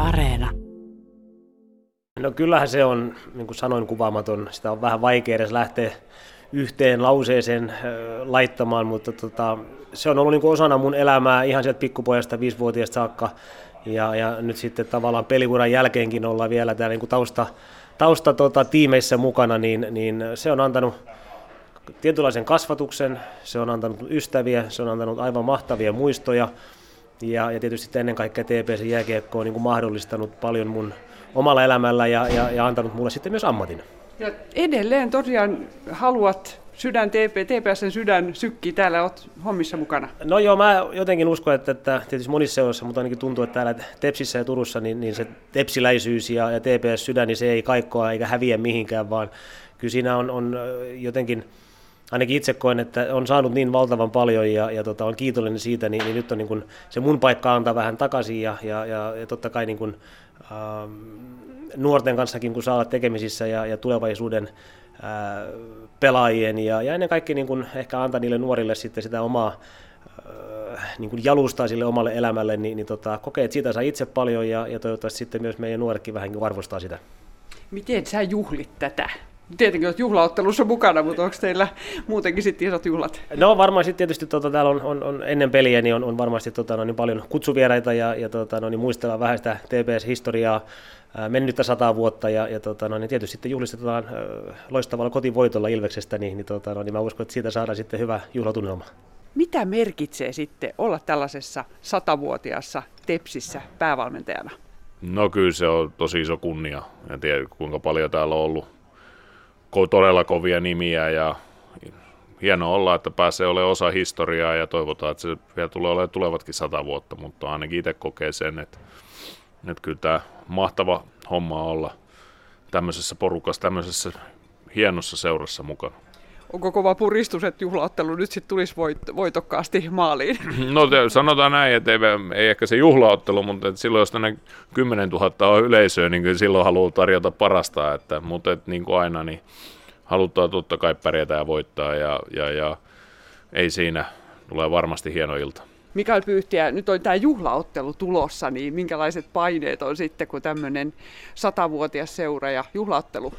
Areena. No kyllähän se on, niin kuin sanoin, kuvaamaton. Sitä on vähän vaikea edes lähteä yhteen lauseeseen laittamaan, mutta se on ollut niin kuin osana mun elämää ihan sieltä pikkupojasta 5-vuotiaasta saakka. Ja nyt sitten tavallaan peliuran jälkeenkin ollaan vielä täällä niin kuin tiimeissä mukana, niin se on antanut tietynlaisen kasvatuksen, se on antanut ystäviä, se on antanut aivan mahtavia muistoja. Ja tietysti ennen kaikkea TPS jääkiekko on niin kuin mahdollistanut paljon mun omalla elämällä ja antanut mulle sitten myös ammatin. Ja edelleen tosiaan haluat TPS:n sydän sykkii, täällä olet hommissa mukana. No joo, mä jotenkin uskon, että tietysti monissa seuroissa, mutta ainakin tuntuu, että täällä Tepsissä ja Turussa niin se tepsiläisyys ja TPS-sydän, niin se ei kaikkoa eikä häviä mihinkään, vaan kyllä siinä on jotenkin, ainakin itse koen, että on saanut niin valtavan paljon ja on kiitollinen siitä, niin nyt on niin kuin se mun paikka antaa vähän takaisin ja totta kai niin kuin, nuorten kanssakin, kun saa olla tekemisissä ja tulevaisuuden pelaajien ja ennen kaikkea niin kuin ehkä antaa niille nuorille sitten sitä omaa niin kuin jalustaa sille omalle elämälle, niin kokee, että siitä saa itse paljon ja toivottavasti sitten myös meidän nuoretkin vähän arvostaa sitä. Miten sä juhlit tätä? Tietenkin olet juhlaottelussa mukana, mutta onko teillä muutenkin sitten isot juhlat? No varmaan sitten tietysti täällä on ennen peliä niin on varmasti niin paljon kutsuvieraita ja niin muistellaan vähän sitä TPS-historiaa, mennyttä 100 vuotta ja niin tietysti sitten juhlistetaan loistavalla kotivoitolla Ilveksestä, niin mä uskon, että siitä saadaan sitten hyvä juhlatunnelma. Mitä merkitsee sitten olla tällaisessa 100-vuotiaassa Tepsissä päävalmentajana? No kyllä se on tosi iso kunnia. En tiedä kuinka paljon täällä on ollut todella kovia nimiä ja hienoa olla, että pääsee olemaan osa historiaa ja toivotaan, että se vielä tulee olemaan tulevatkin 100 vuotta, mutta ainakin itse kokee sen, että kyllä tämä mahtava homma olla tämmöisessä porukassa, tämmöisessä hienossa seurassa mukana. Onko kova puristus, että juhlaottelu nyt sitten tulisi voitokkaasti maaliin? No sanotaan näin, että ei ehkä se juhlaottelu, mutta silloin jos tänne 10 000 on yleisöä, niin kyllä silloin haluaa tarjota parasta. Mutta niin kuin aina, niin halutaan totta kai pärjätä ja voittaa ja ei siinä, tulee varmasti hieno ilta. Mikael Pyyhtiä, nyt on tämä juhlaottelu tulossa, niin minkälaiset paineet on sitten, kun tämmöinen 100-vuotias seura ja juhlaottelu?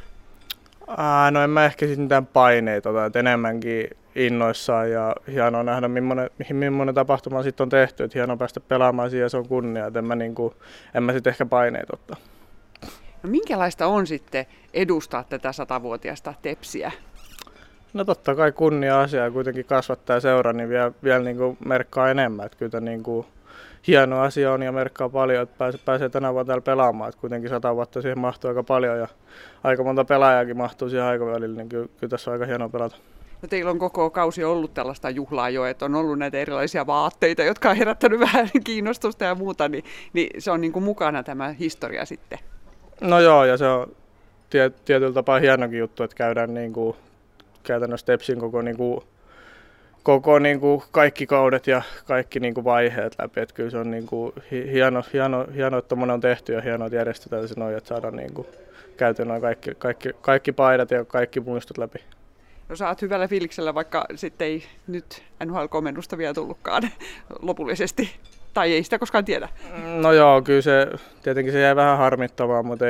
No en mä ehkä sitten mitään paineita ota, että enemmänkin innoissaan ja hienoa nähdä, millainen tapahtuma sitten on tehty, että hienoa päästä pelaamaan siihen ja se on kunnia, että en mä sitten ehkä paineita ottaa. No minkälaista on sitten edustaa tätä 100-vuotiaasta Tepsiä? No totta kai kunnia-asia ja kuitenkin kasvattaa seura, niin vielä niin kuin merkkaa enemmän, että kyllä niin kuin hieno asia on ja merkkaa paljon, että pääsee tänä vuonna täällä pelaamaan, että kuitenkin 100 vuotta siihen mahtuu aika paljon ja aika monta pelaajaakin mahtuu siihen aikavälille, niin kyllä tässä on aika hienoa pelata. No teillä on koko kausi ollut tällaista juhlaa jo, että on ollut näitä erilaisia vaatteita, jotka on herättänyt vähän kiinnostusta ja muuta, niin se on niin kuin mukana tämä historia sitten. No joo, ja se on tietyllä tapaa hienokin juttu, että käydään niin kuin käytännössä Tepsin koko niin kuin kaikki kaudet ja kaikki niin kuin vaiheet läpi. Että kyllä se on niin kuin hieno, että tommoinen on tehty ja hienoa, että järjestetään se noin, että saadaan niin kuin käyty noin kaikki paidat ja kaikki muistot läpi. No sä oot hyvällä fiiliksellä, vaikka sitten ei nyt NHL-komennusta vielä tullutkaan lopullisesti. Tai ei sitä koskaan tiedä. No joo, kyllä se tietenkin se jäi vähän harmittavaa, mutta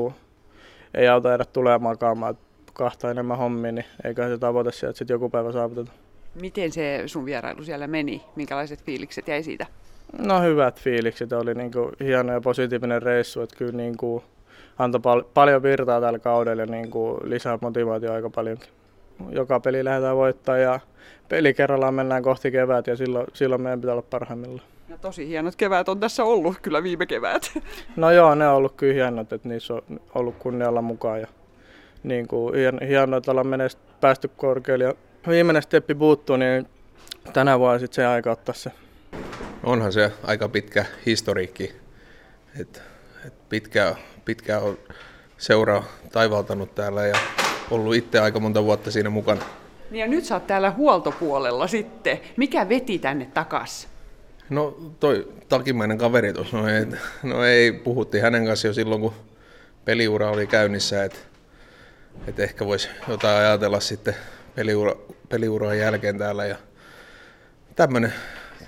ei auta jäädä tulemaan makaamaan. Kahta enemmän hommia, niin eiköhän se tavoite sieltä, että sitten joku päivä saavutetaan. Miten se sun vierailu siellä meni? Minkälaiset fiilikset jäi siitä? No hyvät fiilikset. Oli niinku hieno ja positiivinen reissu. Että kyllä niinku antoi paljon virtaa tällä kaudella ja niinku lisää motivaatiota aika paljonkin. Joka peli lähdetään voittaa ja peli kerrallaan mennään kohti kevät ja silloin meidän pitää olla parhaimmillaan. Ja tosi hienot kevät on tässä ollut kyllä viime kevät. No joo, ne on ollut kyllä hienot, että niissä on ollut kunnialla mukaan. Ja niin kuin hienoa, että ollaan päästy korkealle ja viimeinen steppi puuttuu, niin tänä vuonna sitten se aika ottaa se. Onhan se aika pitkä historiikki, että pitkään on seura taivaltanut täällä ja ollut itse aika monta vuotta siinä mukana. Ja nyt sä oot täällä huoltopuolella sitten. Mikä veti tänne takas? No toi takimainen kaveri tuossa, puhuttiin hänen kanssa jo silloin, kun peliura oli käynnissä, että ehkä voisi jotain ajatella sitten peliuran jälkeen täällä. Ja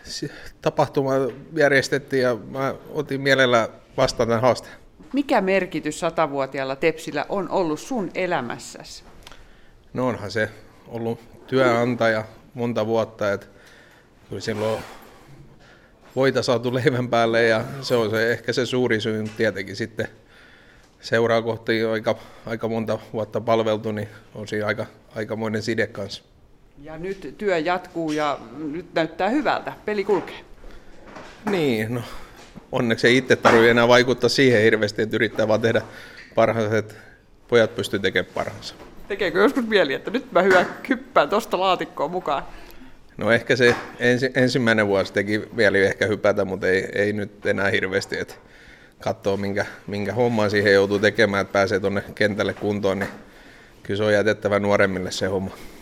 tapahtuma järjestettiin ja mä otin mielellä vastaan tämän haasteen. Mikä merkitys 100-vuotiaalla Tepsillä on ollut sun elämässäsi? No onhan se ollut työnantaja monta vuotta, että kyllä silloin voita saatu leivän päälle ja se on ehkä se suuri syy tietenkin sitten seuraa kohti aika monta vuotta palveltu, niin on siinä aikamoinen side kanssa. Ja nyt työ jatkuu ja nyt näyttää hyvältä. Peli kulkee. Niin, no onneksi ei itse tarvitse enää vaikuttaa siihen hirveästi, että yrittää vaan tehdä parhaansa, että pojat pystyy tekemään parhaansa. Tekeekö joskus mieli, että nyt mä hyppään tuosta laatikkoon mukaan? No ehkä se ensimmäinen vuosi teki mieli ehkä hypätä, mutta ei nyt enää hirveästi, että katsoo minkä homman siihen joutuu tekemään, että pääsee tuonne kentälle kuntoon, niin kyllä se on jätettävä nuoremmille se homma.